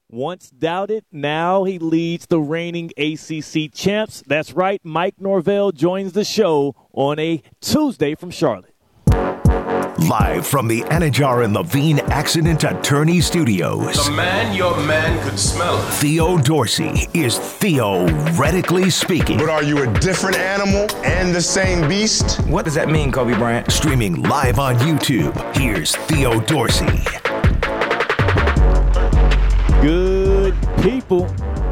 Once doubted, now he leads the reigning ACC champs. That's right, Mike Norvell joins the show on a Tuesday from Charlotte. Live from the Anajar and Levine Accident Attorney Studios. The man your man could smell. Theo Dorsey is theoretically speaking. But are you a different animal and the same beast? What does that mean, Kobe Bryant? Streaming live on YouTube, here's Theo Dorsey. Good people.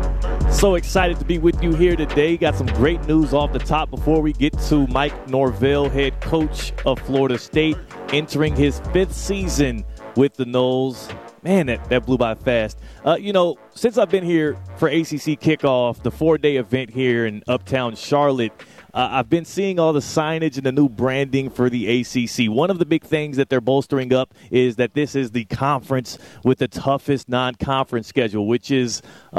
So excited to be with you here today. Got some great news off the top before we get to Mike Norvell, head coach of Florida State, entering his 5th season with the Noles. Man, that blew by fast. Since I've been here for ACC Kickoff, the 4-day event here in Uptown Charlotte, I've been seeing all the signage and the new branding for the ACC. One of the big things that they're bolstering up is that this is the conference with the toughest non-conference schedule, which is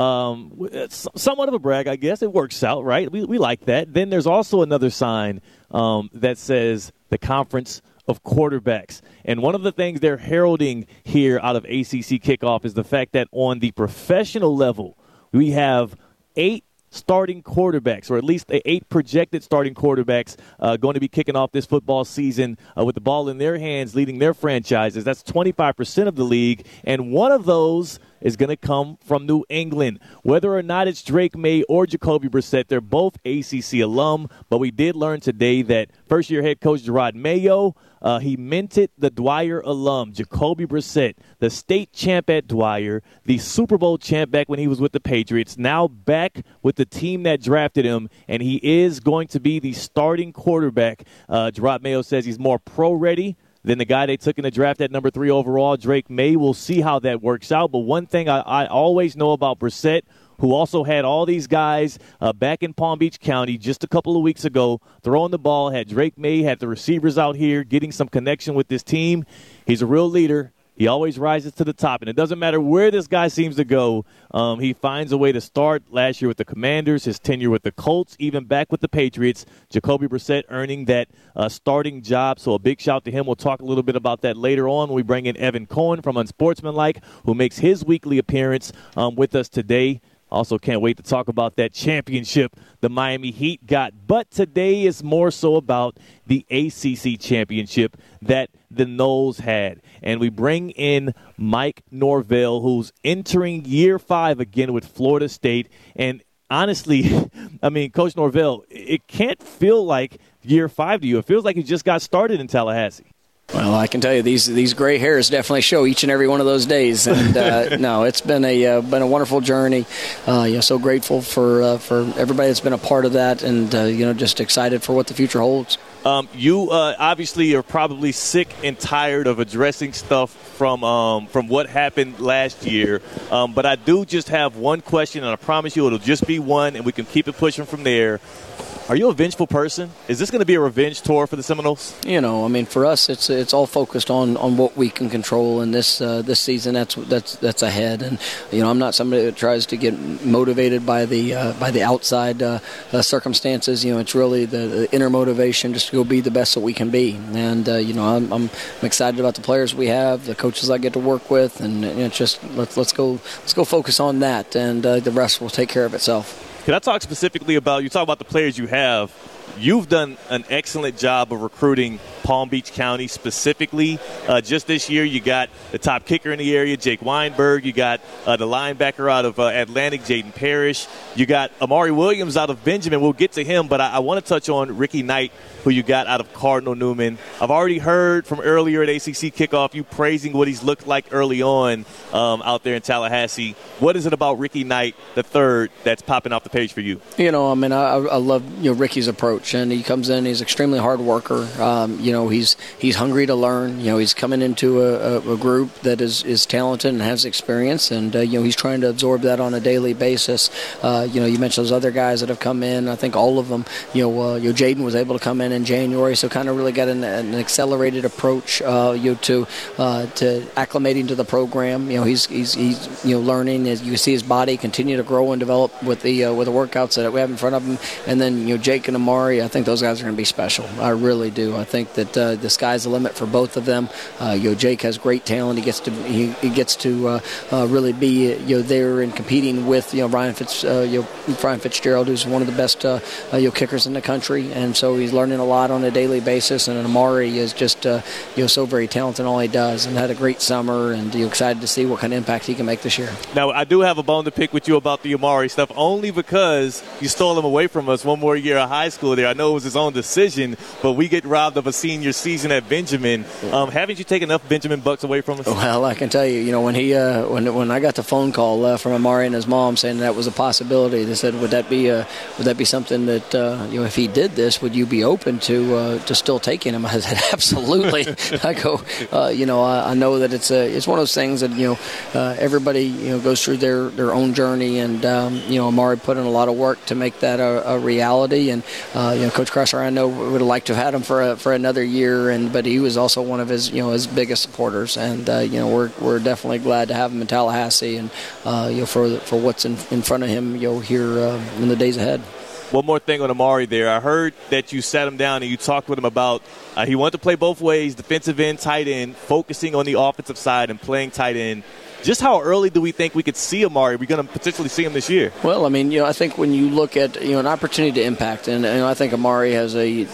somewhat of a brag, I guess. It works out, right? We like that. Then there's also another sign that says the conference of quarterbacks. And one of the things they're heralding here out of ACC Kickoff is the fact that on the professional level, we have 8 starting quarterbacks, or at least 8 projected starting quarterbacks going to be kicking off this football season with the ball in their hands, leading their franchises. That's 25% of the league, and one of those is going to come from New England. Whether or not it's Drake May or Jacoby Brissett, they're both ACC alum, but we did learn today that first-year head coach Gerard Mayo, he minted the Dwyer alum, Jacoby Brissett, the state champ at Dwyer, the Super Bowl champ back when he was with the Patriots, now back with the team that drafted him, and he is going to be the starting quarterback. Gerard Mayo says he's more pro-ready than the guy they took in the draft at number 3 overall, Drake May. We'll see how that works out. But one thing I always know about Brissett, who also had all these guys back in Palm Beach County just a couple of weeks ago throwing the ball, had Drake May, had the receivers out here getting some connection with this team. He's a real leader. He always rises to the top, and it doesn't matter where this guy seems to go. He finds a way to start. Last year with the Commanders, his tenure with the Colts, even back with the Patriots. Jacoby Brissett earning that starting job, so a big shout to him. We'll talk a little bit about that later on when we bring in Evan Cohen from Unsportsmanlike, who makes his weekly appearance with us today. Also can't wait to talk about that championship the Miami Heat got. But today is more so about the ACC championship that the Noles had. And we bring in Mike Norvell, who's entering year 5 again with Florida State. And honestly, I mean, Coach Norvell, it can't feel like year 5 to you. It feels like you just got started in Tallahassee. Well, I can tell you these gray hairs definitely show each and every one of those days, and no, it's been a wonderful journey. So grateful for everybody that's been a part of that, and just excited for what the future holds. You obviously are probably sick and tired of addressing stuff from what happened last year, but I do just have one question, and I promise you it'll just be one, and we can keep it pushing from there. Are you a vengeful person? Is this going to be a revenge tour for the Seminoles? For us, it's all focused on what we can control in this season. That's ahead, and I'm not somebody that tries to get motivated by the outside circumstances. It's really the inner motivation just to go be the best that we can be. And I'm excited about the players we have, the coaches I get to work with, and it's just let's go focus on that, and the rest will take care of itself. Can I talk specifically about, you talk about the players you have. You've done an excellent job of recruiting Palm Beach County specifically. Just this year, you got the top kicker in the area, Jake Weinberg. You got the linebacker out of Atlantic, Jaden Parrish. You got Amari Williams out of Benjamin. We'll get to him, but I want to touch on Ricky Knight, who you got out of Cardinal Newman. I've already heard from earlier at ACC Kickoff you praising what he's looked like early on out there in Tallahassee. What is it about Ricky Knight III that's popping off the page for you? I love Ricky's approach, and he comes in. He's an extremely hard worker. He's hungry to learn. He's coming into a group that is talented and has experience, and he's trying to absorb that on a daily basis. You mentioned those other guys that have come in. I think all of them. Jaden was able to come in January, so kind of really got an accelerated approach to acclimating to the program. He's learning. As you see his body continue to grow and develop with the workouts that we have in front of him, and then Jake and Amari, I think those guys are going to be special. I really do. I think that that the sky's the limit for both of them. Jake has great talent. He gets to really be there and competing with Ryan Fitzgerald, who's one of the best kickers in the country, and so he's learning a lot on a daily basis. And Amari is just so very talented in all he does, and had a great summer, and excited to see what kind of impact he can make this year. Now, I do have a bone to pick with you about the Amari stuff, only because you stole him away from us one more year of high school there. I know it was his own decision, but we get robbed of a senior season at Benjamin. Haven't you taken enough Benjamin bucks away from us? Well, I can tell you, when I got the phone call from Amari and his mom saying that was a possibility, they said, would that be something that if he did this, would you be open to still taking him? I said, absolutely. I go, I know that it's one of those things that everybody goes through their own journey, and Amari put in a lot of work to make that a reality. And Coach Kresser, I know, would have liked to have had him for another year, but he was also one of his his biggest supporters. And we're definitely glad to have him in Tallahassee, and for what's in front of him here in the days ahead. One more thing on Amari there. I heard that you sat him down and you talked with him about he wanted to play both ways, defensive end, tight end, focusing on the offensive side and playing tight end. Just how early do we think we could see Amari? We're going to potentially see him this year. Well, I think when you look at an opportunity to impact, and I think Amari has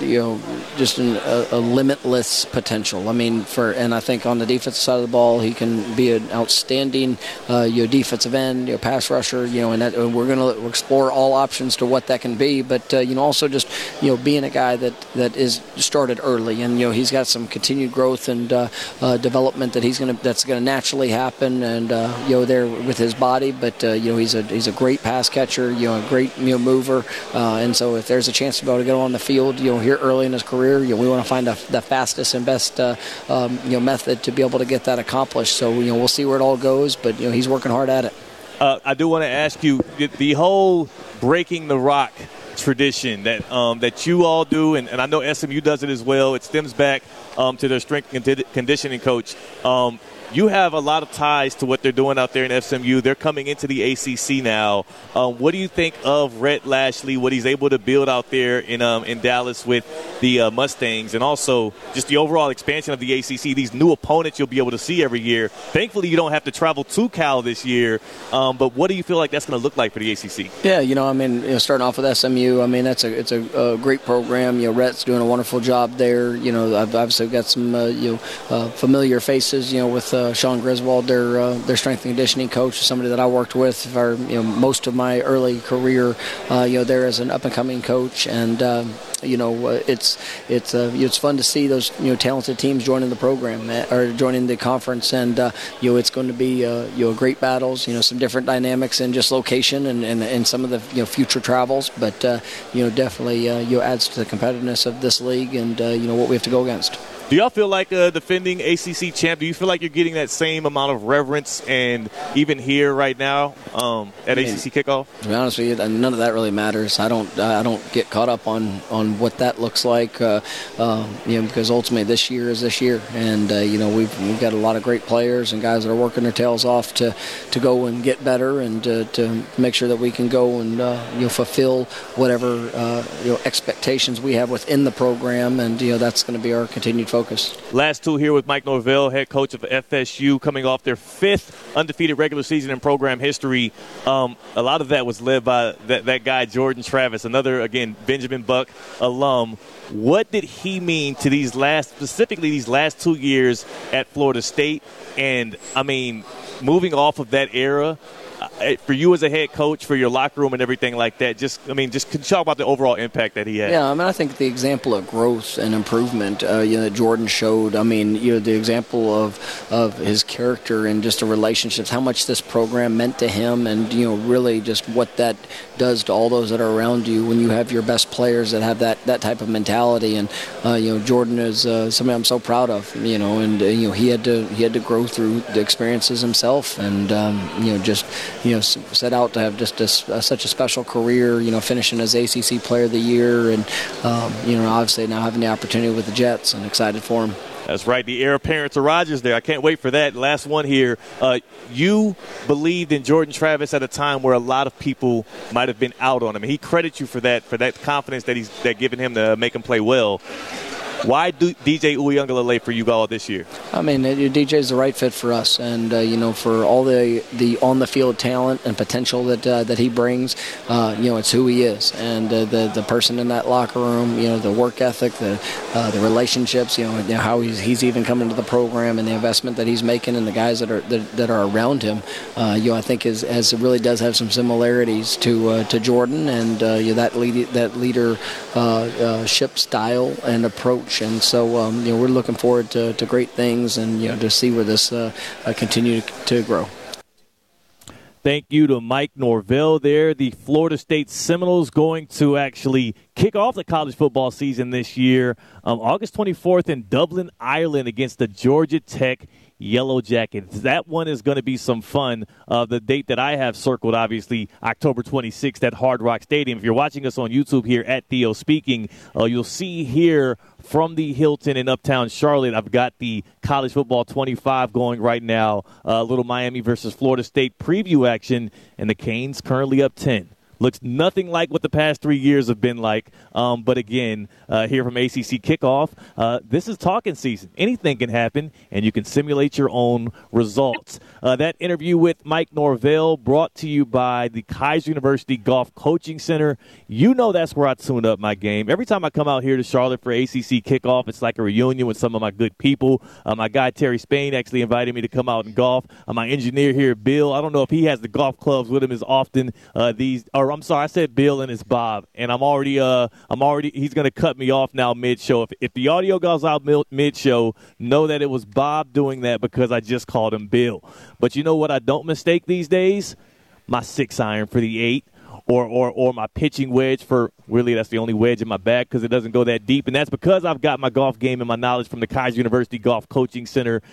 just a limitless potential. And I think on the defensive side of the ball, he can be an outstanding defensive end, pass rusher. And we're going to explore all options to what that can be. But also just being a guy that is started early, and he's got some continued growth and development that's going to naturally happen. And there with his body, but he's a great pass catcher, a great mover, and so if there's a chance to be able to get on the field, here early in his career, we want to find the fastest and best method to be able to get that accomplished. So we'll see where it all goes, but he's working hard at it. I do want to ask you the whole breaking the rock tradition that you all do, and I know SMU does it as well. It stems back to their strength and conditioning coach. You have a lot of ties to what they're doing out there in SMU. They're coming into the ACC now. What do you think of Rhett Lashley, what he's able to build out there in Dallas with the Mustangs, and also just the overall expansion of the ACC, these new opponents you'll be able to see every year? Thankfully, you don't have to travel to Cal this year, but what do you feel like that's going to look like for the ACC? Yeah, starting off with SMU, it's a great program. Rhett's doing a wonderful job there. I've obviously got some familiar faces, with Sean Griswold, their strength and conditioning coach, somebody that I worked with for most of my early career, there as an up and coming coach, and it's fun to see those talented teams joining the program or joining the conference, and it's going to be great battles, some different dynamics in just location and some of the future travels, but definitely adds to the competitiveness of this league and what we have to go against. Do y'all feel like a defending ACC champ? Do you feel like you're getting that same amount of reverence and even here right now at ACC kickoff? To be honest with you, none of that really matters. I don't get caught up on what that looks like, because ultimately this year is this year, and we've got a lot of great players and guys that are working their tails off to go and get better and to make sure that we can go and fulfill whatever expectations we have within the program, and that's going to be our continued focus. Last two here with Mike Norvell, head coach of FSU, coming off their 5th undefeated regular season in program history. A lot of that was led by that guy, Jordan Travis, another, again, Benjamin Buck alum. What did he mean to specifically these last 2 years at Florida State? And, moving off of that era, for you as a head coach, for your locker room and everything like that, just can you talk about the overall impact that he had? Yeah, I think the example of growth and improvement, that Jordan showed. The example of his character and just the relationships, how much this program meant to him, and really just what that does to all those that are around you when you have your best players that have that type of mentality. And Jordan is somebody I'm so proud of. And he had to grow through the experiences himself, and set out to have just such a special career, finishing as ACC Player of the Year, and obviously now having the opportunity with the Jets, and excited for him. That's right, the heir apparent to Rodgers there. I can't wait for that. Last one here. You believed in Jordan Travis at a time where a lot of people might have been out on him. He credits you for that confidence that given him to make him play well. Why do DJ Uiagalelei for you all this year? I mean, DJ is the right fit for us, and for all the on-the-field talent and potential that he brings, it's who he is, and the person in that locker room, the work ethic, the relationships, how he's even coming to the program, and the investment that he's making, and the guys that are around him, I think really does have some similarities to Jordan, and that leadership style and approach, and so we're looking forward to great things, and to see where this continue to grow. Thank you to Mike Norvell there. The Florida State Seminoles going to actually kick off the college football season this year, August 24th in Dublin, Ireland, against the Georgia Tech Yellow Jackets. That one is going to be some fun. The date that I have circled, obviously, October 26th at Hard Rock Stadium. If you're watching us on YouTube here at Theo Speaking, you'll see here from the Hilton in Uptown Charlotte, I've got the College Football 25 going right now. Little Miami versus Florida State preview action, and the Canes currently up 10. Looks nothing like what the past 3 years have been like. But again, here from ACC Kickoff, this is talking season. Anything can happen, and you can simulate your own results. That interview with Mike Norvell brought to you by the Kaiser University Golf Coaching Center. You know that's where I tune up my game. Every time I come out here to Charlotte for ACC Kickoff, it's like a reunion with some of my good people. My guy Terry Spain actually invited me to come out and golf. My engineer here, Bill, I don't know if he has the golf clubs with him as often I'm sorry, I said Bill and it's Bob, and I'm already he's going to cut me off now mid-show. If the audio goes out mid-show, know that it was Bob doing that because I just called him Bill. But you know what I don't mistake these days? My 6-iron for the 8. Or my pitching wedge for, really that's the only wedge in my bag because it doesn't go that deep. And that's because I've got my golf game and my knowledge from the Kaiser University Golf Coaching Center.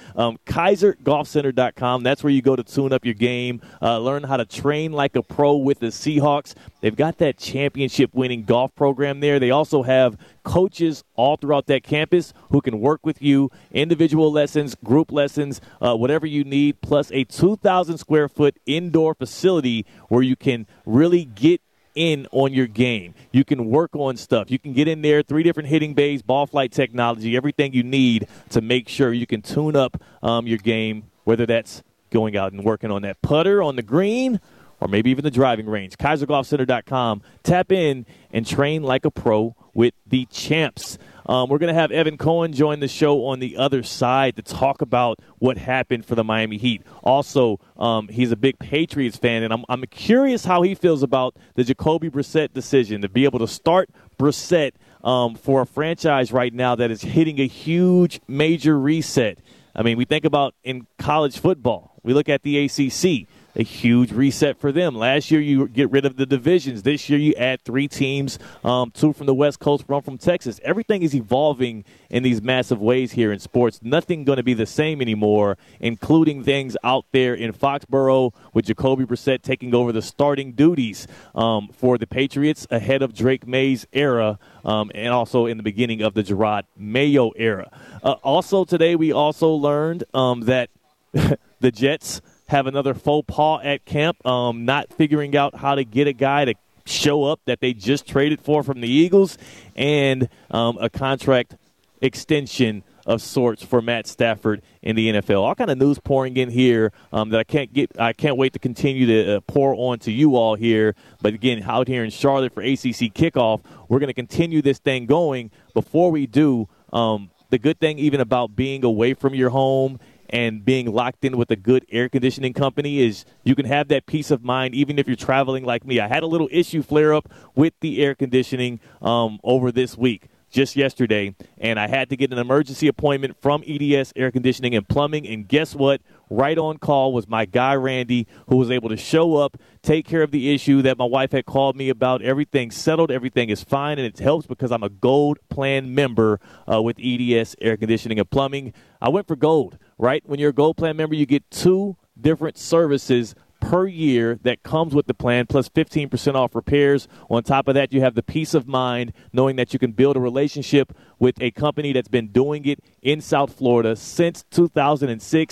KaiserGolfCenter.com. That's where you go to tune up your game, learn how to train like a pro with the Seahawks. They've got that championship-winning golf program there. They also have coaches all throughout that campus who can work with you, individual lessons, group lessons, whatever you need, plus a 2,000-square-foot indoor facility where you can really get in on your game. You can work on stuff. You can get in there, 3 different hitting bays, ball flight technology, everything you need to make sure you can tune up your game, whether that's going out and working on that putter on the green or maybe even the driving range. KaiserGolfCenter.com. Tap in and train like a pro with the champs. We're going to have Evan Cohen join the show on the other side to talk about what happened for the Miami Heat. Also, he's a big Patriots fan, and I'm curious how he feels about the Jacoby Brissett decision to be able to start Brissett for a franchise right now that is hitting a huge major reset. I mean, we think about in college football. We look at the ACC. A huge reset for them. Last year, you get rid of the divisions. This year, you add 3 teams, 2 from the West Coast, 1 from Texas. Everything is evolving in these massive ways here in sports. Nothing going to be the same anymore, including things out there in Foxborough with Jacoby Brissett taking over the starting duties for the Patriots ahead of Drake May's era and also in the beginning of the Gerard Mayo era. Also today, we also learned that the Jets have another faux pas at camp, not figuring out how to get a guy to show up that they just traded for from the Eagles, and a contract extension of sorts for Matt Stafford in the NFL. All kind of news pouring in here that I can't wait to continue to pour on to you all here. But again, out here in Charlotte for ACC Kickoff, we're going to continue this thing going. Before we do, the good thing even about being away from your home and being locked in with a good air conditioning company is you can have that peace of mind even if you're traveling like me. I had a little issue flare up with the air conditioning over this week, just yesterday, and I had to get an emergency appointment from EDS Air Conditioning and Plumbing, and guess what? Right on call was my guy, Randy, who was able to show up, take care of the issue that my wife had called me about. Everything's settled. Everything is fine, and it helps because I'm a Gold Plan member with EDS Air Conditioning and Plumbing. I went for Gold, right? When you're a Gold Plan member, you get 2 different services per year that comes with the plan, plus 15% off repairs. On top of that, you have the peace of mind knowing that you can build a relationship with a company that's been doing it in South Florida since 2006.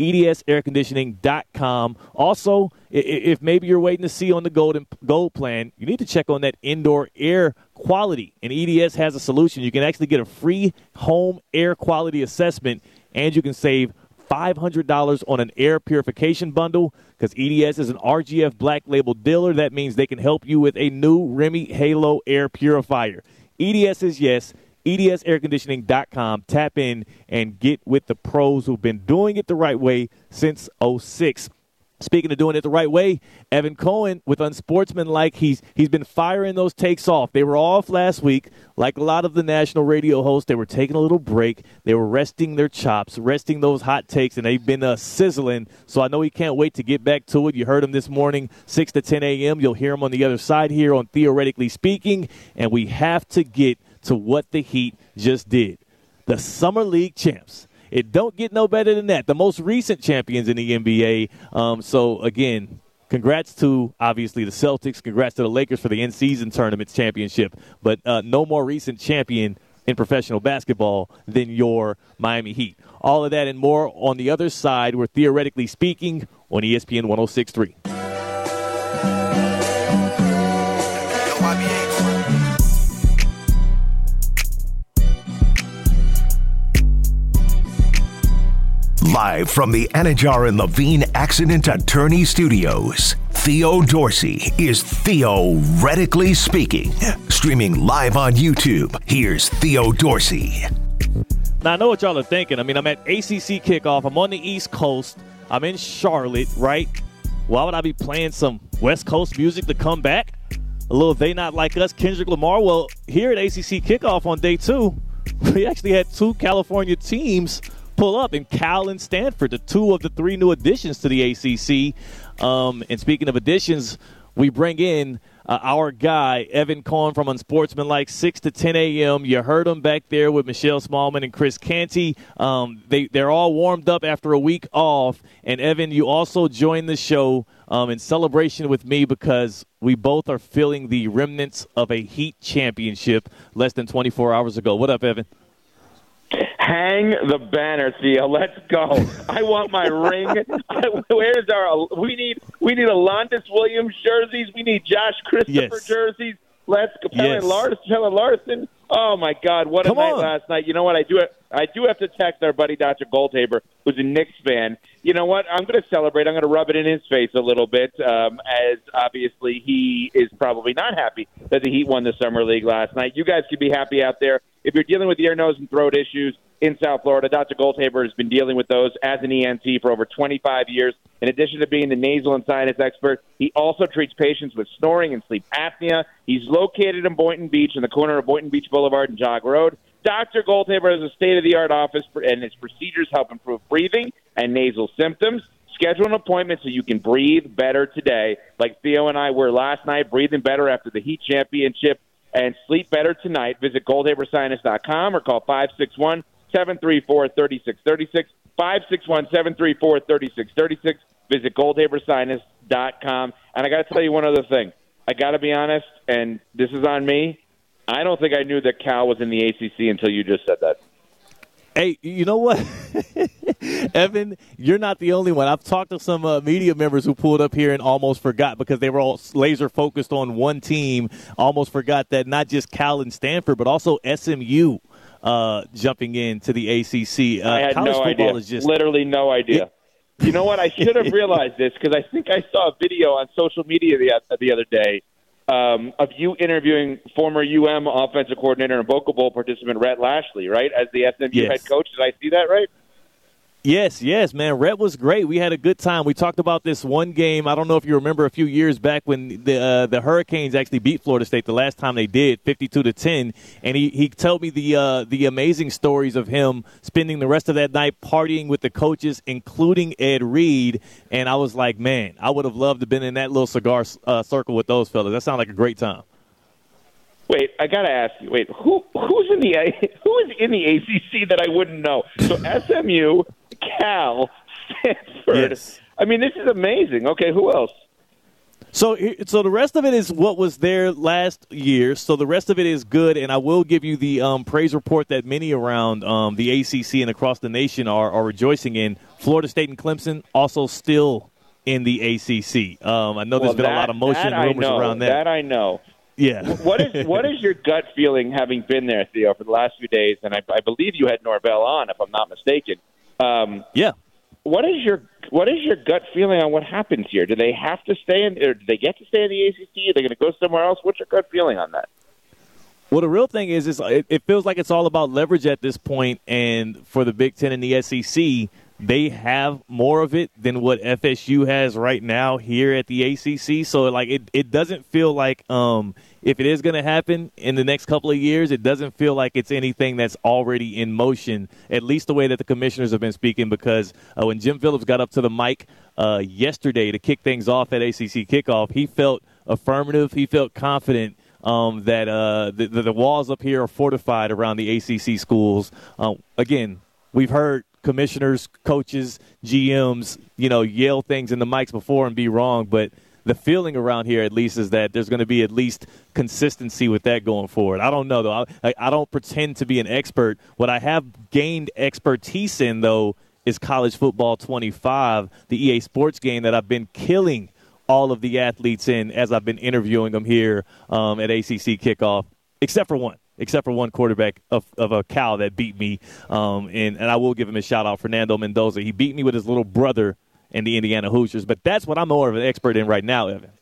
EDSairconditioning.com. Also, if maybe you're waiting to see on the gold plan, you need to check on that indoor air quality. And EDS has a solution. You can actually get a free home air quality assessment, and you can save $500 on an air purification bundle because EDS is an RGF Black Label dealer. That means they can help you with a new Remy Halo air purifier. EDS is yes. EDSairconditioning.com. Tap in and get with the pros who've been doing it the right way since '06. Speaking of doing it the right way, Evan Cohen with Unsportsmanlike, he's been firing those takes off. They were off last week. Like a lot of the national radio hosts, they were taking a little break. They were resting their chops, resting those hot takes, and they've been sizzling. So I know he can't wait to get back to it. You heard him this morning, 6 to 10 a.m. You'll hear him on the other side here on Theoretically Speaking, and we have to get to what the Heat just did. The Summer League champs. It don't get no better than that. The most recent champions in the NBA. So, again, congrats to, obviously, the Celtics. Congrats to the Lakers for the in-season tournament championship. But no more recent champion in professional basketball than your Miami Heat. All of that and more on the other side. We're Theoretically Speaking on ESPN 106.3. Live from the Anajar and Levine Accident Attorney Studios, Theo Dorsey is Theoretically Speaking. Streaming live on YouTube, here's Theo Dorsey. Now, I know what y'all are thinking. I mean, I'm at ACC kickoff. I'm on the East Coast. I'm in Charlotte, right? Why would I be playing some West Coast music to come back? A little They Not Like Us, Kendrick Lamar. Well, here at ACC kickoff on day 2, we actually had 2 California teams pull up in Cal and Stanford, the 2 of the 3 new additions to the ACC. And speaking of additions, we bring in our guy, Evan Cohen from Unsportsmanlike, 6 to 10 a.m. You heard him back there with Michelle Smallman and Chris Canty. They're all warmed up after a week off. And, Evan, you also joined the show in celebration with me because we both are feeling the remnants of a Heat championship less than 24 hours ago. What up, Evan? Hang the banner, Theo. Let's go. I want my ring. Where's our? We need Alondas Williams jerseys. We need Josh Christopher jerseys. Let's go. Pelle Larson. Oh my God, what a night last night. You know what? I do have to text our buddy Dr. Goldhaber, who's a Knicks fan. You know what? I'm going to celebrate. I'm going to rub it in his face a little bit, as obviously he is probably not happy that the Heat won the Summer League last night. You guys could be happy out there. If you're dealing with ear, nose, and throat issues in South Florida, Dr. Goldhaber has been dealing with those as an ENT for over 25 years. In addition to being the nasal and sinus expert, he also treats patients with snoring and sleep apnea. He's located in Boynton Beach, in the corner of Boynton Beach Boulevard and Jog Road. Dr. Goldhaber has a state-of-the-art office, and his procedures help improve breathing and nasal symptoms. Schedule an appointment so you can breathe better today, like Theo and I were last night, breathing better after the Heat championship, and sleep better tonight. Visit GoldhaberSinus.com or call 561-734-3636, 561-734-3636. Visit GoldhaberSinus.com. And I got to tell you one other thing. I got to be honest, and this is on me. I don't think I knew that Cal was in the ACC until you just said that. Hey, you know what? Evan, you're not the only one. I've talked to some media members who pulled up here and almost forgot because they were all laser focused on one team, almost forgot that not just Cal and Stanford, but also SMU jumping into the ACC. I had no idea. Literally no idea. You know what? I should have realized this because I think I saw a video on social media the other day of you interviewing former UM offensive coordinator and Vocal Bowl participant Rhett Lashley, right, as the SMU head coach. Did I see that right? Yes, man. Rhett was great. We had a good time. We talked about this one game. I don't know if you remember a few years back when the Hurricanes actually beat Florida State the last time they did, 52-10. And he told me the amazing stories of him spending the rest of that night partying with the coaches, including Ed Reed. And I was like, man, I would have loved to have been in that little cigar circle with those fellas. That sounded like a great time. Wait, I gotta ask you. Wait, who is in the ACC that I wouldn't know? So SMU, Cal, Stanford. Yes. I mean, this is amazing. Okay, who else? So the rest of it is what was there last year. So the rest of it is good, and I will give you the praise report that many around the ACC and across the nation are rejoicing in. Florida State and Clemson also still in the ACC. I know there's been a lot of motion and rumors around that. That I know. Yeah. What is your gut feeling having been there, Theo, for the last few days? And I believe you had Norvell on, if I'm not mistaken. Yeah. What is your gut feeling on what happens here? Do they have to stay in, or do they get to stay in the ACC? Are they going to go somewhere else? What's your gut feeling on that? Well, the real thing is it feels like it's all about leverage at this point, and for the Big Ten and the SEC, they have more of it than what FSU has right now here at the ACC. So, like, it doesn't feel like if it is going to happen in the next couple of years, it doesn't feel like it's anything that's already in motion, at least the way that the commissioners have been speaking, because when Jim Phillips got up to the mic yesterday to kick things off at ACC Kickoff, he felt affirmative. He felt confident that the walls up here are fortified around the ACC schools. Again, we've heard commissioners, coaches, GMs, yell things in the mics before and be wrong, but the feeling around here at least is that there's going to be at least consistency with that going forward. I don't know, though. I don't pretend to be an expert. What I have gained expertise in, though, is College Football 25, the EA Sports game that I've been killing all of the athletes in as I've been interviewing them here at ACC Kickoff, except for one quarterback of a Cal that beat me. And I will give him a shout-out, Fernando Mendoza. He beat me with his little brother in the Indiana Hoosiers. But that's what I'm more of an expert in right now, Evan.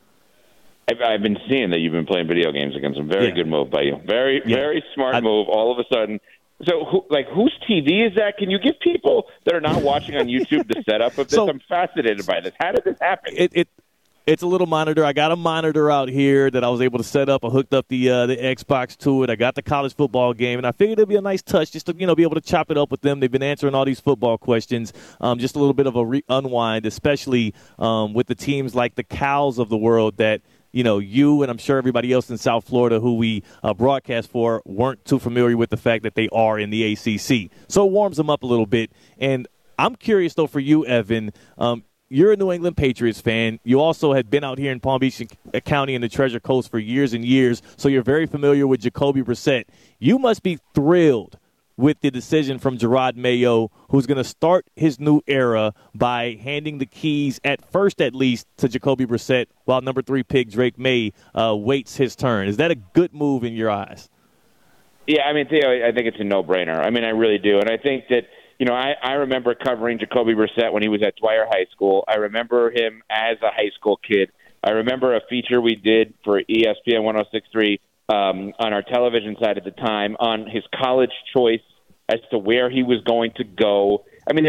I've been seeing that you've been playing video games against them. Very good move by you. Very smart move all of a sudden. So, whose TV is that? Can you give people that are not watching on YouTube the setup of this? I'm fascinated by this. How did this happen? It's a little monitor. I got a monitor out here that I was able to set up. I hooked up the Xbox to it. I got the college football game, and I figured it'd be a nice touch just to be able to chop it up with them. They've been answering all these football questions. Just a little bit of a unwind, especially with the teams like the Cows of the world that you and I'm sure everybody else in South Florida who we broadcast for weren't too familiar with the fact that they are in the ACC. So it warms them up a little bit. And I'm curious, though, for you, Evan. You're a New England Patriots fan. You also had been out here in Palm Beach County and the Treasure Coast for years and years, so you're very familiar with Jacoby Brissett. You must be thrilled with the decision from Gerard Mayo, who's going to start his new era by handing the keys, at first at least, to Jacoby Brissett, while number 3 pick Drake May waits his turn. Is that a good move in your eyes? Yeah, I mean, Theo, I think it's a no-brainer. I mean, I really do. And I think that, I remember covering Jacoby Brissett when he was at Dwyer High School. I remember him as a high school kid. I remember a feature we did for ESPN 106.3 on our television side at the time on his college choice as to where he was going to go. I mean,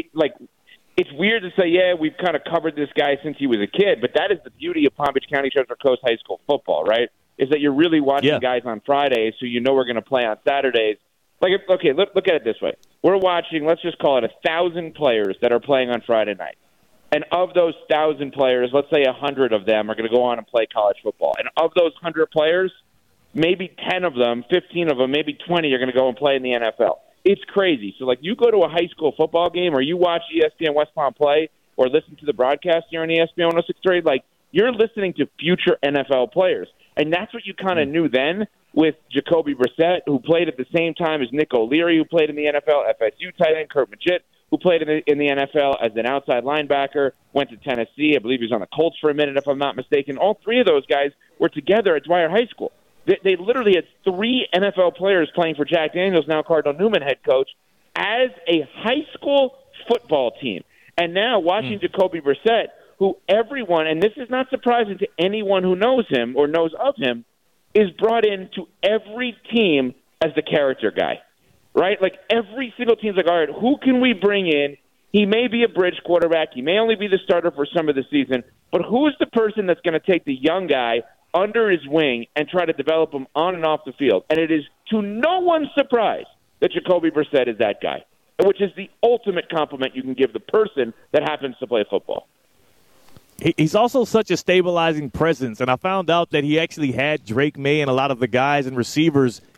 it's weird to say, yeah, we've kind of covered this guy since he was a kid, but that is the beauty of Palm Beach County Treasure Coast High School football, right? Is that you're really watching guys on Fridays who we're going to play on Saturdays. Look at it this way. We're watching, let's just call it 1,000 players that are playing on Friday night. And of those 1,000 players, let's say 100 of them are going to go on and play college football. And of those 100 players, maybe 10 of them, 15 of them, maybe 20 are going to go and play in the NFL. It's crazy. So, you go to a high school football game or you watch ESPN West Palm play or listen to the broadcast here on ESPN 106.3, you're listening to future NFL players. And that's what you kind of knew then with Jacoby Brissett, who played at the same time as Nick O'Leary, who played in the NFL, FSU tight end Kurt Maggitt, who played in the NFL as an outside linebacker, went to Tennessee. I believe he was on the Colts for a minute, if I'm not mistaken. All three of those guys were together at Dwyer High School. They literally had 3 NFL players playing for Jack Daniels, now Cardinal Newman head coach, as a high school football team. And now watching Jacoby Brissett, who everyone, and this is not surprising to anyone who knows him or knows of him, is brought into every team as the character guy, right? Every single team's all right, who can we bring in? He may be a bridge quarterback. He may only be the starter for some of the season. But who is the person that's going to take the young guy under his wing and try to develop him on and off the field? And it is to no one's surprise that Jacoby Brissett is that guy, which is the ultimate compliment you can give the person that happens to play football. He's also such a stabilizing presence, and I found out that he actually had Drake May and a lot of the guys and receivers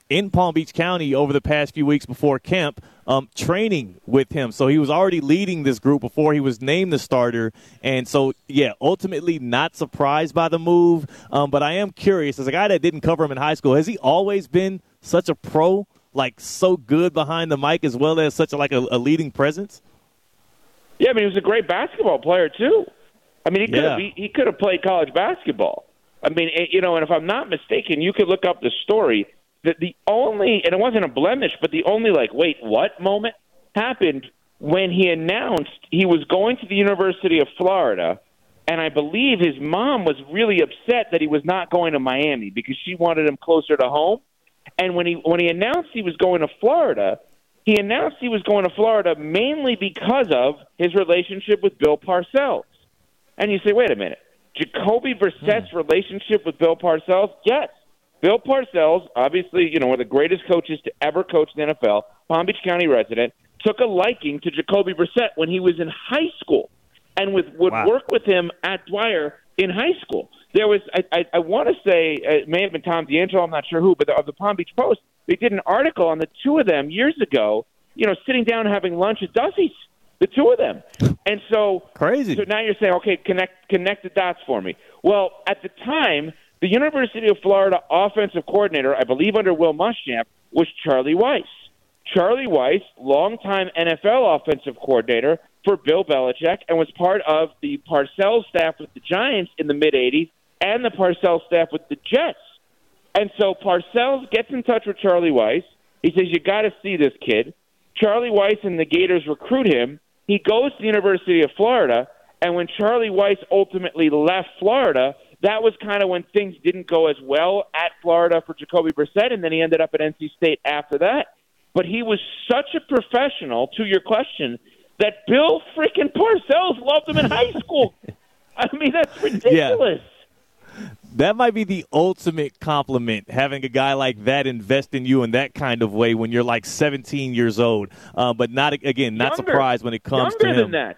in Palm Beach County over the past few weeks before camp, training with him. So he was already leading this group before he was named the starter. And so, yeah, ultimately not surprised by the move. But I am curious, as a guy that didn't cover him in high school, has he always been such a pro, like so good behind the mic as well as such a leading presence? Yeah, I mean, he was a great basketball player, too. I mean, he could have played college basketball. I mean, you know, and if I'm not mistaken, you could look up the story that the only, and it wasn't a blemish, but the only wait, what moment happened when he announced he was going to the University of Florida, and I believe his mom was really upset that he was not going to Miami because she wanted him closer to home. And when he announced he was going to Florida, he announced he was going to Florida mainly because of his relationship with Bill Parcells. And you say, wait a minute, Jacoby Brissett's relationship with Bill Parcells? Yes. Bill Parcells, obviously, you know, one of the greatest coaches to ever coach the NFL, Palm Beach County resident, took a liking to Jacoby Brissett when he was in high school and would work with him at Dwyer in high school. There was, I want to say, it may have been Tom D'Angelo, I'm not sure who, but of the Palm Beach Post, they did an article on the two of them years ago, you know, sitting down and having lunch at Duffy's, the two of them. And so, crazy. So now you're saying, okay, connect the dots for me. Well, at the time, the University of Florida offensive coordinator, I believe under Will Muschamp, was Charlie Weiss. Charlie Weiss, longtime NFL offensive coordinator for Bill Belichick, and was part of the Parcells staff with the Giants in the mid-'80s and the Parcells staff with the Jets. And so Parcells gets in touch with Charlie Weiss. He says, you got to see this kid. Charlie Weiss and the Gators recruit him. He goes to the University of Florida, and when Charlie Weiss ultimately left Florida, that was kind of when things didn't go as well at Florida for Jacoby Brissett, and then he ended up at NC State after that. But he was such a professional, to your question, that Bill freaking Parcells loved him in high school. I mean, that's ridiculous. Yeah. That might be the ultimate compliment, having a guy like that invest in you in that kind of way when you're like 17 years old. But not surprised when it comes to him. Younger than that.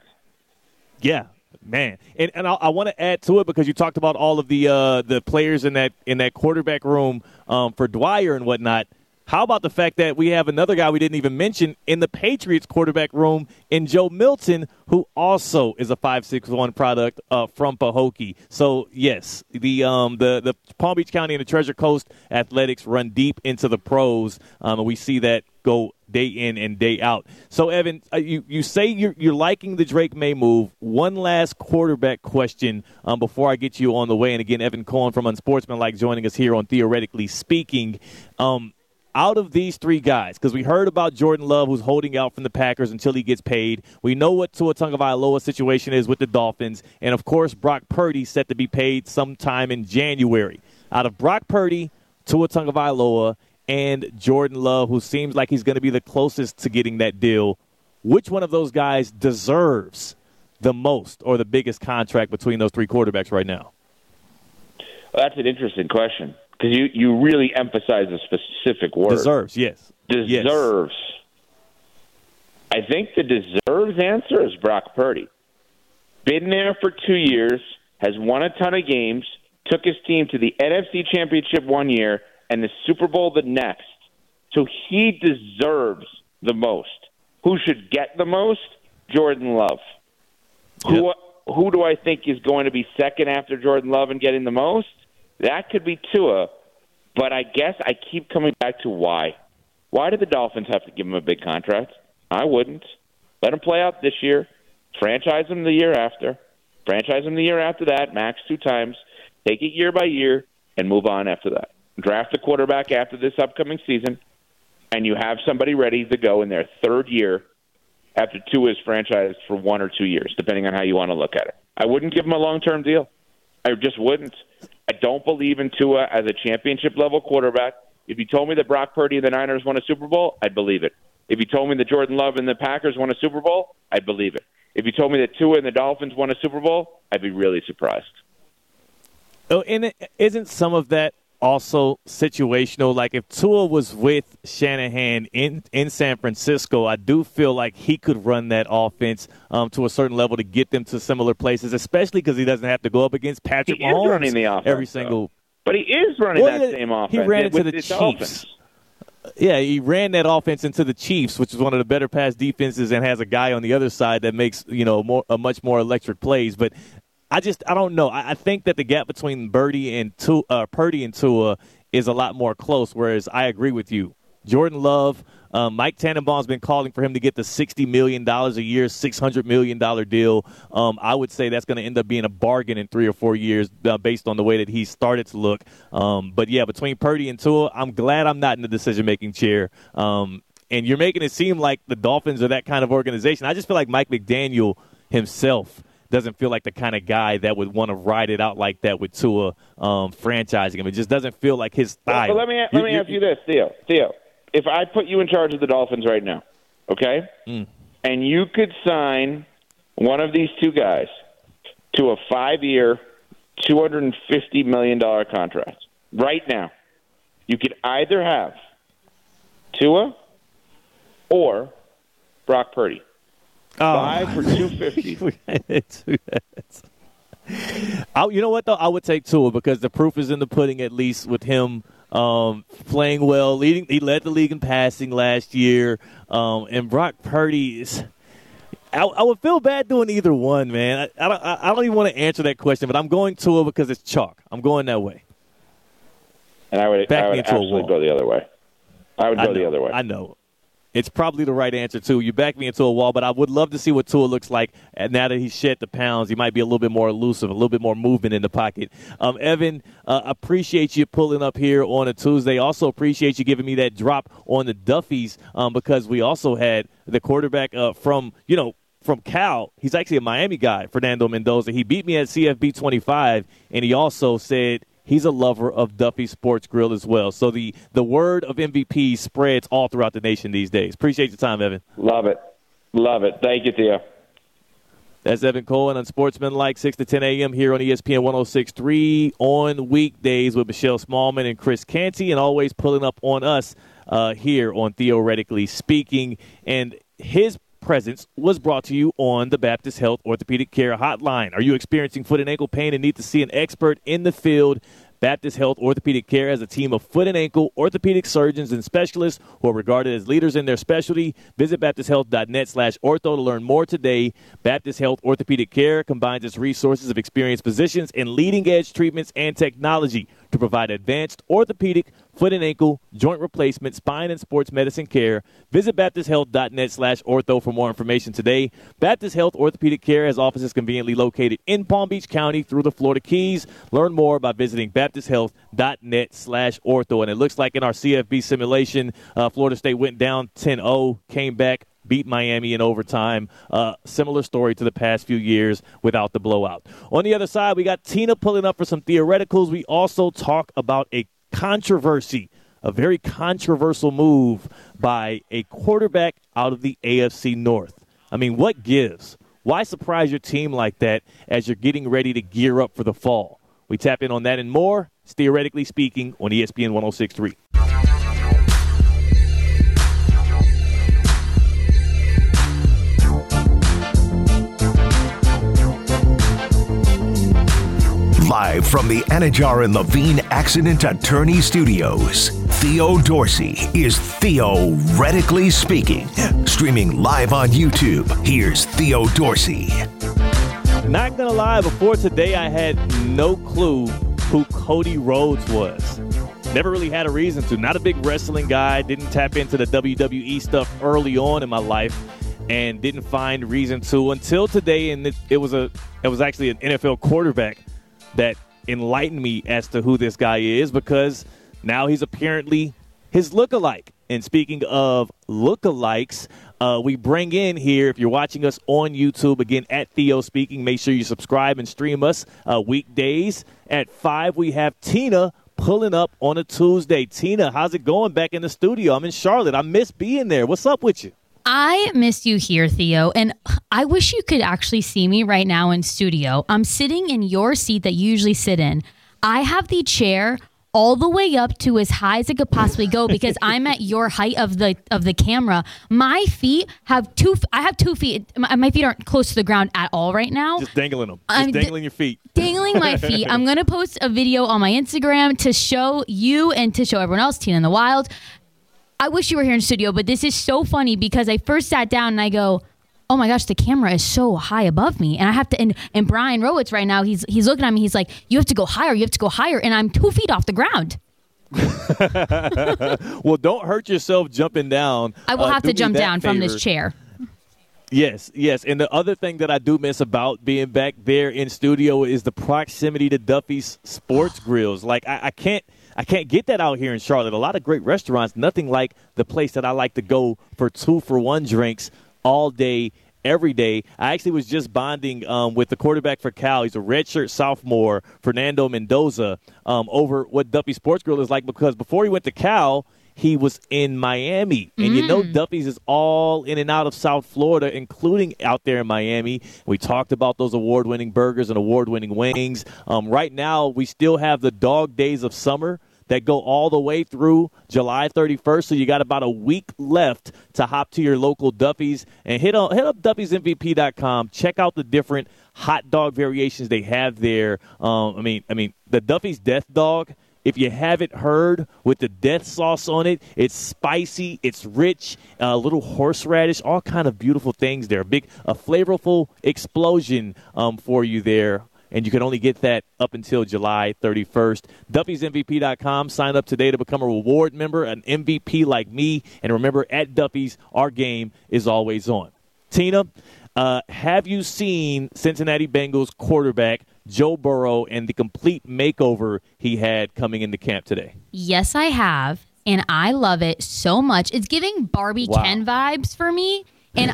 Yeah. Man, and I want to add to it because you talked about all of the players in that quarterback room for Dwyer and whatnot. How about the fact that we have another guy we didn't even mention in the Patriots quarterback room in Joe Milton, who also is a 5.61 product from Pahokee. So yes, the Palm Beach County and the Treasure Coast athletics run deep into the pros, and we see that go day in and day out. So Evan, you say you're liking the Drake May move. One last quarterback question before I get you on the way. And again, Evan Cohen from Unsportsmanlike joining us here on Theoretically Speaking. Out of these three guys, because we heard about Jordan Love, who's holding out from the Packers until he gets paid. We know what Tua Tagovailoa's situation is with the Dolphins. And, of course, Brock Purdy set to be paid sometime in January. Out of Brock Purdy, Tua Tagovailoa, and Jordan Love, who seems like he's going to be the closest to getting that deal, which one of those guys deserves the most or the biggest contract between those three quarterbacks right now? Well, that's an interesting question. Because you really emphasize a specific word. Deserves, yes. Deserves. Yes. I think the deserves answer is Brock Purdy. Been there for 2 years, has won a ton of games, took his team to the NFC Championship 1 year and the Super Bowl the next. So he deserves the most. Who should get the most? Jordan Love. Yep. Who do I think is going to be second after Jordan Love and getting the most? That could be Tua, but I guess I keep coming back to why. Why did the Dolphins have to give him a big contract? I wouldn't. Let him play out this year. Franchise him the year after. Franchise him the year after that, max 2 times. Take it year by year and move on after that. Draft a quarterback after this upcoming season, and you have somebody ready to go in their 3rd year after Tua is franchised for 1 or 2 years, depending on how you want to look at it. I wouldn't give him a long-term deal. I just wouldn't. I don't believe in Tua as a championship-level quarterback. If you told me that Brock Purdy and the Niners won a Super Bowl, I'd believe it. If you told me that Jordan Love and the Packers won a Super Bowl, I'd believe it. If you told me that Tua and the Dolphins won a Super Bowl, I'd be really surprised. Oh, and isn't some of that also situational? Like if Tua was with Shanahan in San Francisco, I do feel like he could run that offense to a certain level to get them to similar places, especially because he doesn't have to go up against Patrick Mahomes running the offense, every single. But he is running that same offense. He ran into the Chiefs. Yeah, he ran that offense into the Chiefs, which is one of the better pass defenses, and has a guy on the other side that makes much more electric plays. But I don't know. I think that the gap between Purdy and Tua is a lot more close. Whereas I agree with you, Jordan Love. Mike Tannenbaum's been calling for him to get the $60 million a year, $600 million deal. I would say that's going to end up being a bargain in 3 or 4 years based on the way that he started to look. But, yeah, between Purdy and Tua, I'm glad I'm not in the decision-making chair. And you're making it seem like the Dolphins are that kind of organization. I just feel like Mike McDaniel himself doesn't feel like the kind of guy that would want to ride it out like that with Tua franchising him. It just doesn't feel like his style. But let me ask you this, Theo. If I put you in charge of the Dolphins right now, okay, and you could sign one of these two guys to a 5-year, $250 million contract right now, you could either have Tua or Brock Purdy. 5 for $250. You know what, though? I would take Tua because the proof is in the pudding, at least with him playing well. He led the league in passing last year. And Brock Purdy is – I would feel bad doing either one, man. I don't even want to answer that question, but I'm going Tua because it's chalk. I'm going that way. And I would absolutely go the other way. I would go the other way. I know. It's probably the right answer, too. You back me into a wall, but I would love to see what Tua looks like now that he's shed the pounds. He might be a little bit more elusive, a little bit more movement in the pocket. Evan, appreciate you pulling up here on a Tuesday. Also appreciate you giving me that drop on the Duffys because we also had the quarterback from Cal. He's actually a Miami guy, Fernando Mendoza. He beat me at CFB 25, and he also said – he's a lover of Duffy Sports Grill as well. So the word of MVP spreads all throughout the nation these days. Appreciate your time, Evan. Love it. Thank you, Theo. That's Evan Cohen on Sportsmanlike, 6 to 10 a.m. here on ESPN 106.3 on weekdays with Michelle Smallman and Chris Canty, and always pulling up on us here on Theoretically Speaking. And his presence was brought to you on the Baptist Health Orthopedic Care Hotline. Are you experiencing foot and ankle pain and need to see an expert in the field? Baptist Health Orthopedic Care has a team of foot and ankle orthopedic surgeons and specialists who are regarded as leaders in their specialty. Visit baptisthealth.net/ortho to learn more today. Baptist Health Orthopedic Care combines its resources of experienced physicians and leading-edge treatments and technology to provide advanced orthopedic, foot and ankle, joint replacement, spine, and sports medicine care. Visit baptisthealth.net/ortho for more information today. Baptist Health Orthopedic Care has offices conveniently located in Palm Beach County through the Florida Keys. Learn more by visiting baptisthealth.net/ortho. And it looks like in our CFB simulation, Florida State went down 10-0, came back, beat Miami in overtime. Similar story to the past few years without the blowout. On the other side, we got Tina pulling up for some theoreticals. We also talk about a controversy, a very controversial move by a quarterback out of the AFC North. I mean, what gives? Why surprise your team like that as you're getting ready to gear up for the fall? We tap in on that and more. It's Theoretically Speaking on ESPN 106.3. Live from the Anajar and Levine Accident Attorney Studios, Theo Dorsey is Theoretically Speaking. Streaming live on YouTube, here's Theo Dorsey. Not going to lie, before today I had no clue who Cody Rhodes was. Never really had a reason to. Not a big wrestling guy. Didn't tap into the WWE stuff early on in my life and didn't find reason to until today. And it was actually an NFL quarterback that enlightened me as to who this guy is, because now he's apparently his lookalike. And speaking of lookalikes, we bring in here, if you're watching us on YouTube, again, at Theo Speaking, make sure you subscribe and stream us weekdays. At 5, we have Tina pulling up on a Tuesday. Tina, how's it going back in the studio? I'm in Charlotte. I miss being there. What's up with you? I miss you here, Theo, and I wish you could actually see me right now in studio. I'm sitting in your seat that you usually sit in. I have the chair all the way up to as high as it could possibly go because I'm at your height of the camera. My feet have I have 2 feet. My feet aren't close to the ground at all right now. Just dangling them. Just dangling your feet. Dangling my feet. I'm going to post a video on my Instagram to show you and to show everyone else, Tina in the Wild. I wish you were here in studio, but this is so funny because I first sat down and I go, oh my gosh, the camera is so high above me. And I have to, and Brian Rowitz right now, he's looking at me. He's like, you have to go higher. And I'm 2 feet off the ground. Well, don't hurt yourself jumping down. I will have to jump down from this chair. Yes. And the other thing that I do miss about being back there in studio is the proximity to Duffy's Sports Grills. Like, I can't get that out here in Charlotte. A lot of great restaurants, nothing like the place that I like to go for 2-for-1 drinks all day, every day. I actually was just bonding with the quarterback for Cal. He's a redshirt sophomore, Fernando Mendoza, over what Duffy Sports Grill is like, because before he went to Cal, he was in Miami. And you know Duffy's is all in and out of South Florida, including out there in Miami. We talked about those award-winning burgers and award-winning wings. Right now, we still have the dog days of summer that go all the way through July 31st. So you got about a week left to hop to your local Duffy's and hit up Duffy'sMVP.com. Check out the different hot dog variations they have there. I mean, the Duffy's Death Dog, if you haven't heard, with the death sauce on it, it's spicy, it's rich, a little horseradish, all kind of beautiful things there. A flavorful explosion for you there. And you can only get that up until July 31st. Duffy'sMVP.com. Sign up today to become a reward member, an MVP like me. And remember, at Duffy's, our game is always on. Tina, have you seen Cincinnati Bengals quarterback Joe Burrow and the complete makeover he had coming into camp today? Yes, I have. And I love it so much. It's giving Barbie Ken vibes for me. And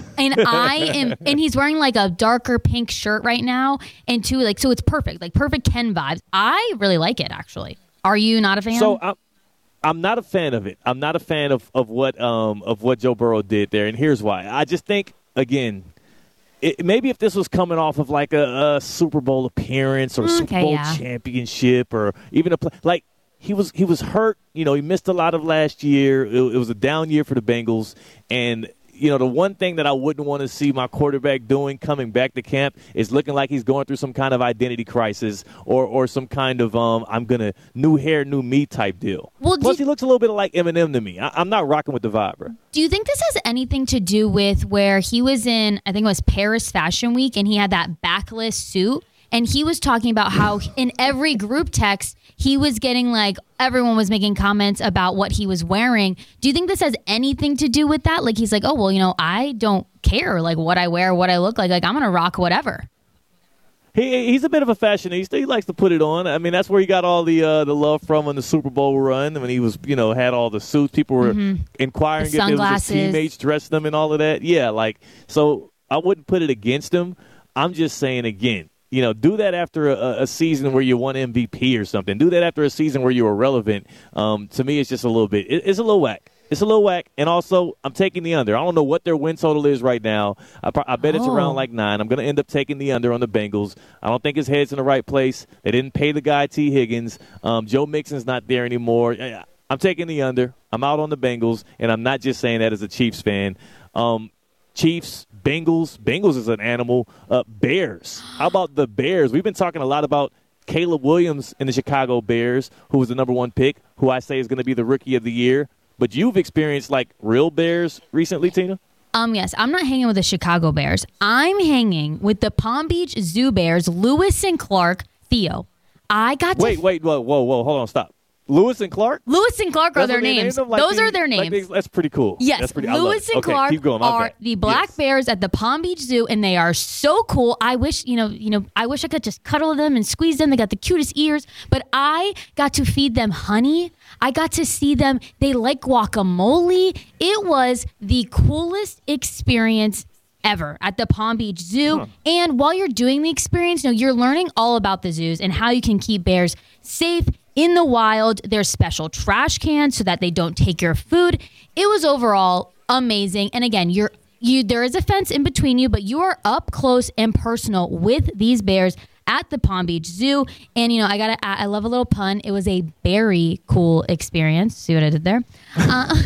I am, and he's wearing like a darker pink shirt right now, and so it's perfect, like perfect Ken vibes. I really like it, actually. Are you not a fan? So I'm not a fan of it. I'm not a fan of what Joe Burrow did there, and here's why. I just think, again, maybe if this was coming off of like a Super Bowl appearance or Super Bowl championship, or even like he was hurt. You know, he missed a lot of last year. It was a down year for the Bengals, and you know, the one thing that I wouldn't want to see my quarterback doing coming back to camp is looking like he's going through some kind of identity crisis or some kind of new hair, new me type deal. Well, plus, he looks a little bit like Eminem to me. I'm not rocking with the vibe, bro. Do you think this has anything to do with where he was in, I think it was Paris Fashion Week, and he had that backless suit? And he was talking about how in every group text, he was getting like, everyone was making comments about what he was wearing. Do you think this has anything to do with that? Like, he's like, oh, well, you know, I don't care like what I wear, what I look like. Like, I'm going to rock whatever. He's a bit of a fashionista. He likes to put it on. I mean, that's where he got all the love from on the Super Bowl run when he was, had all the suits. People were inquiring if it was his teammates dressed them and all of that. Yeah, so I wouldn't put it against him. I'm just saying, again, do that after a season where you won MVP or something. Do that after a season where you were relevant. To me, it's just a little bit. It's a little whack. It's a little whack. And also, I'm taking the under. I don't know what their win total is right now. I bet it's around like 9. I'm going to end up taking the under on the Bengals. I don't think his head's in the right place. They didn't pay the guy T. Higgins. Joe Mixon's not there anymore. I'm taking the under. I'm out on the Bengals, and I'm not just saying that as a Chiefs fan. Chiefs, Bengals. Bengals is an animal. Bears. How about the Bears? We've been talking a lot about Caleb Williams in the Chicago Bears, who was the number 1 pick, who I say is going to be the rookie of the year. But you've experienced, like, real Bears recently, Tina? Yes. I'm not hanging with the Chicago Bears. I'm hanging with the Palm Beach Zoo Bears, Lewis and Clark. Theo, I got to... Wait, whoa, hold on, stop. Lewis and Clark? Lewis and Clark are their names. Those are their names. That's pretty cool. Yes, Lewis and Clark are the black bears at the Palm Beach Zoo, and they are so cool. I wish, I wish I could just cuddle them and squeeze them. They got the cutest ears, but I got to feed them honey. I got to see them. They like guacamole. It was the coolest experience ever at the Palm Beach Zoo. Huh. And while you're doing the experience, you're learning all about the zoos and how you can keep bears safe in the wild. There's special trash cans so that they don't take your food. It was overall amazing. And again, there is a fence in between you, but you are up close and personal with these bears at the Palm Beach Zoo. And, I love a little pun. It was a very cool experience. See what I did there?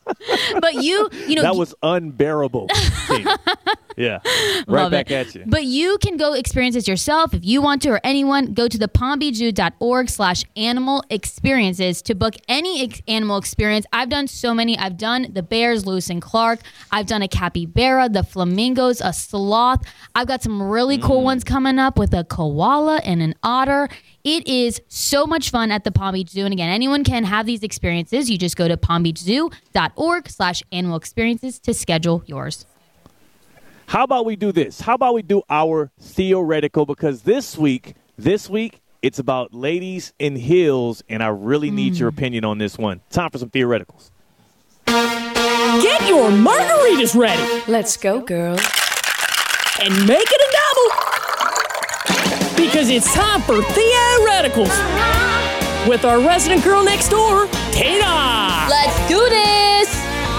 But you know. That was unbearable. Yeah. Right back at you. But you can go experience this yourself if you want to, or anyone. Go to the palmbeachzoo.org/animal experiences to book any animal experience. I've done so many. I've done the bears, Lewis and Clark. I've done a capybara, the flamingos, a sloth. I've got some really cool ones coming up with a koala and an otter. It is so much fun at the Palm Beach Zoo. And again, anyone can have these experiences. You just go to palmbeachzoo.org/animal experiences to schedule yours. How about we do this? How about we do our theoretical? Because this week, it's about ladies in heels, and I really need your opinion on this one. Time for some theoreticals. Get your margaritas ready. Let's go, girl. And make it a double. Because it's time for theoreticals with our resident girl next door, Tina. Let's do this.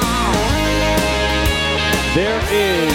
There is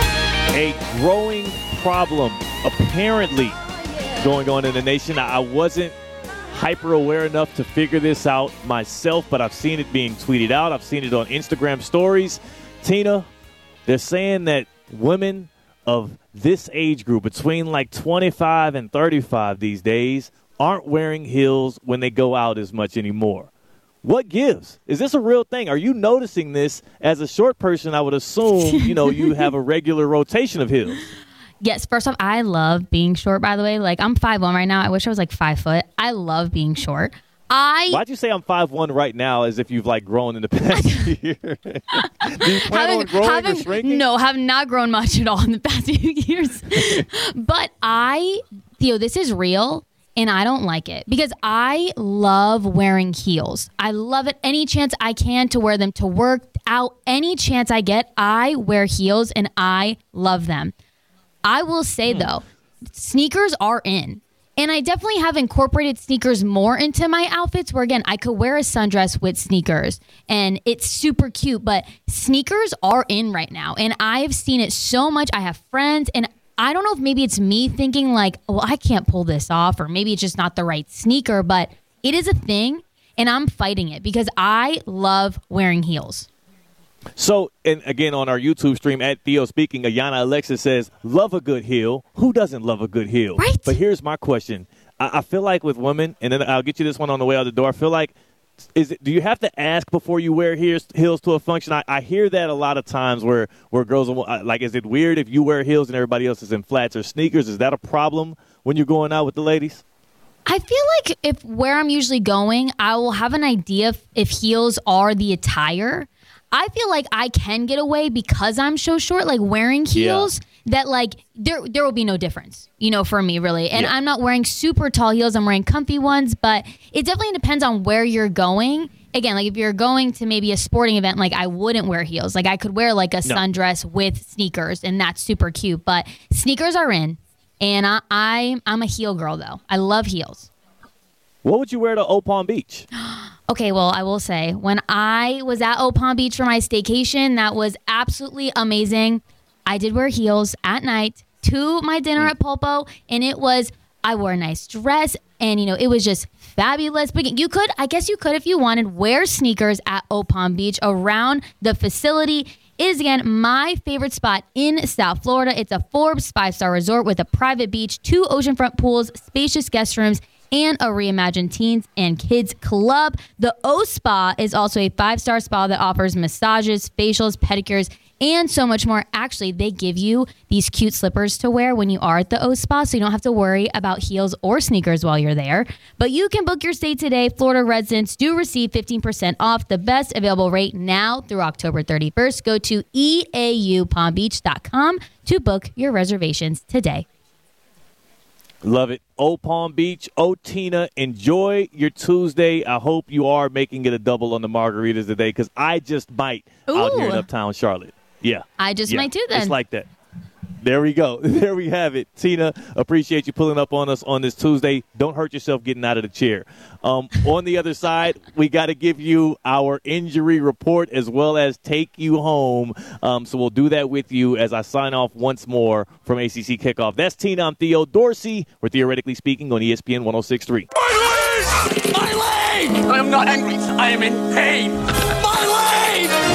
a growing problem, apparently, going on in the nation. I wasn't hyper aware enough to figure this out myself, but I've seen it being tweeted out. I've seen it on Instagram stories. Tina, they're saying that women of this age group, between like 25 and 35 these days, aren't wearing heels when they go out as much anymore. What gives? Is this a real thing? Are you noticing this? As a short person, I would assume, you have a regular rotation of heels. Yes, first off, I love being short, by the way. Like, I'm 5'1" right now. I wish I was like 5 foot. I love being short. Why'd you say I'm 5'1" right now as if you've like grown in the past year? Do you plan on growing or shrinking? No, have not grown much at all in the past few years. But Theo, this is real. And I don't like it because I love wearing heels. I love it any chance I can to wear them to work out. Any chance I get, I wear heels and I love them. I will say, though, sneakers are in. And I definitely have incorporated sneakers more into my outfits where, again, I could wear a sundress with sneakers and it's super cute. But sneakers are in right now. And I've seen it so much. I have friends, and I don't know if maybe it's me thinking like, well, I can't pull this off, or maybe it's just not the right sneaker, but it is a thing, and I'm fighting it because I love wearing heels. So, and again, on our YouTube stream at Theo Speaking, Ayana Alexis says, love a good heel. Who doesn't love a good heel? Right. But here's my question. I feel like with women, and then I'll get you this one on the way out the door, I feel like, do you have to ask before you wear heels to a function? I hear that a lot of times where girls are like, is it weird if you wear heels and everybody else is in flats or sneakers? Is that a problem when you're going out with the ladies? I feel like if where I'm usually going, I will have an idea if heels are the attire. I feel like I can get away because I'm so short, like wearing heels, that like there will be no difference, for me really. And I'm not wearing super tall heels. I'm wearing comfy ones, but it definitely depends on where you're going. Again, like if you're going to maybe a sporting event, like I wouldn't wear heels. Like I could wear like a sundress with sneakers, and that's super cute. But sneakers are in, and I'm a heel girl though. I love heels. What would you wear to Old Palm Beach? Okay, well, I will say, when I was at Old Palm Beach for my staycation, that was absolutely amazing. I did wear heels at night to my dinner at Pulpo, and I wore a nice dress, and, it was just fabulous. But I guess you could, if you wanted, wear sneakers at Old Palm Beach around the facility. It is, again, my favorite spot in South Florida. It's a Forbes 5-star resort with a private beach, 2 oceanfront pools, spacious guest rooms, and a reimagined teens and kids club. The O Spa is also a 5-star spa that offers massages, facials, pedicures, and so much more. Actually, they give you these cute slippers to wear when you are at the O Spa, so you don't have to worry about heels or sneakers while you're there. But you can book your stay today. Florida residents do receive 15% off, the best available rate now through October 31st. Go to eaupalmbeach.com to book your reservations today. Love it. Old Palm Beach, Tina, enjoy your Tuesday. I hope you are making it a double on the margaritas today, because I just might out here in Uptown Charlotte. Yeah. I just might too then. It's like that. There we go. There we have it. Tina, appreciate you pulling up on us on this Tuesday. Don't hurt yourself getting out of the chair. On the other side, we got to give you our injury report as well as take you home. So we'll do that with you as I sign off once more from ACC Kickoff. That's Tina. I'm Theo Dorsey. We're Theoretically Speaking on ESPN 106.3. My leg! My leg! I am not angry. I am in pain. My leg!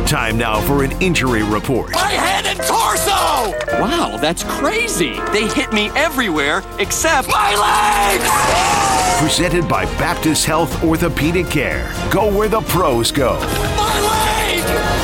Time now for an injury report. My head and torso! Wow, that's crazy. They hit me everywhere except my legs! Presented by Baptist Health Orthopedic Care. Go where the pros go. My leg!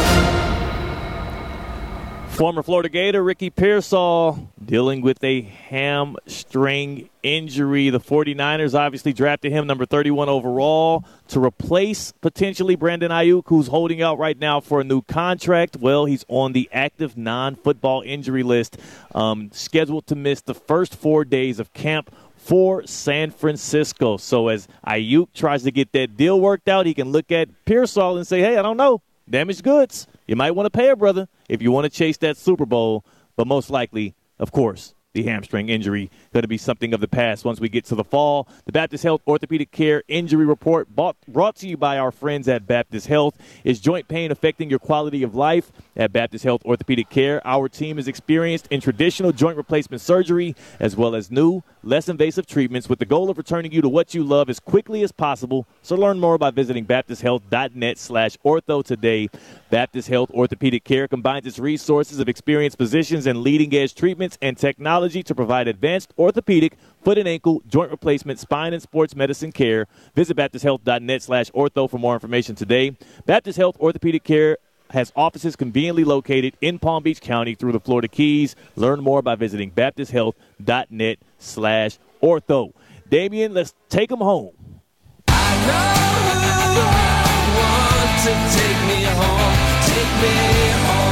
Former Florida Gator Ricky Pearsall dealing with a hamstring injury. The 49ers obviously drafted him number 31 overall to replace potentially Brandon Ayuk, who's holding out right now for a new contract. Well, he's on the active non-football injury list, scheduled to miss the first 4 days of camp for San Francisco. So as Ayuk tries to get that deal worked out, he can look at Pearsall and say, hey, I don't know, damaged goods. You might want to pay a brother if you want to chase that Super Bowl, but most likely, of course, the hamstring injury going to be something of the past once we get to the fall. The Baptist Health Orthopedic Care Injury Report brought to you by our friends at Baptist Health. Is joint pain affecting your quality of life? At Baptist Health Orthopedic Care, our team is experienced in traditional joint replacement surgery as well as new, less invasive treatments with the goal of returning you to what you love as quickly as possible. So learn more by visiting baptisthealth.net/ortho today. Baptist Health Orthopedic Care combines its resources of experienced physicians and leading-edge treatments and technology to provide advanced orthopedic, foot and ankle, joint replacement, spine, and sports medicine care. Visit baptisthealth.net/ortho for more information today. Baptist Health Orthopedic Care has offices conveniently located in Palm Beach County through the Florida Keys. Learn more by visiting baptisthealth.net/ortho. Damian, let's take them home. I know I want to take me home, take me home.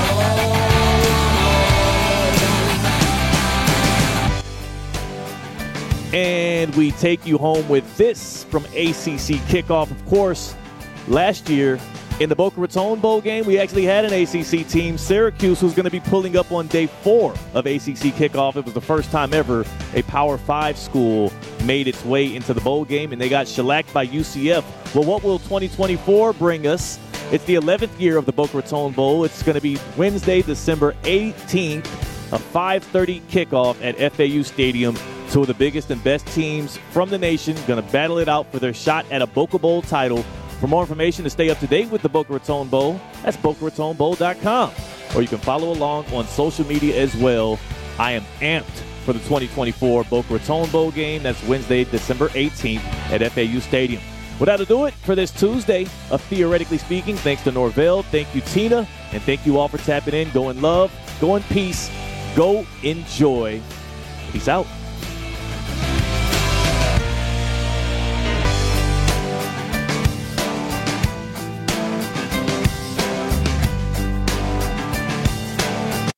And we take you home with this from ACC Kickoff. Of course, last year in the Boca Raton Bowl game, we actually had an ACC team, Syracuse, who's going to be pulling up on day 4 of ACC Kickoff. It was the first time ever a Power 5 school made its way into the bowl game, and they got shellacked by UCF. Well, what will 2024 bring us? It's the 11th year of the Boca Raton Bowl. It's going to be Wednesday, December 18th, a 5:30 kickoff at FAU Stadium. Two of the biggest and best teams from the nation going to battle it out for their shot at a Boca Bowl title. For more information to stay up to date with the Boca Raton Bowl, that's BocaRatonBowl.com. Or you can follow along on social media as well. I am amped for the 2024 Boca Raton Bowl game. That's Wednesday, December 18th at FAU Stadium. Well, that'll do it for this Tuesday of Theoretically Speaking. Thanks to Norvell. Thank you, Tina. And thank you all for tapping in. Go in love. Go in peace. Go enjoy. Peace out.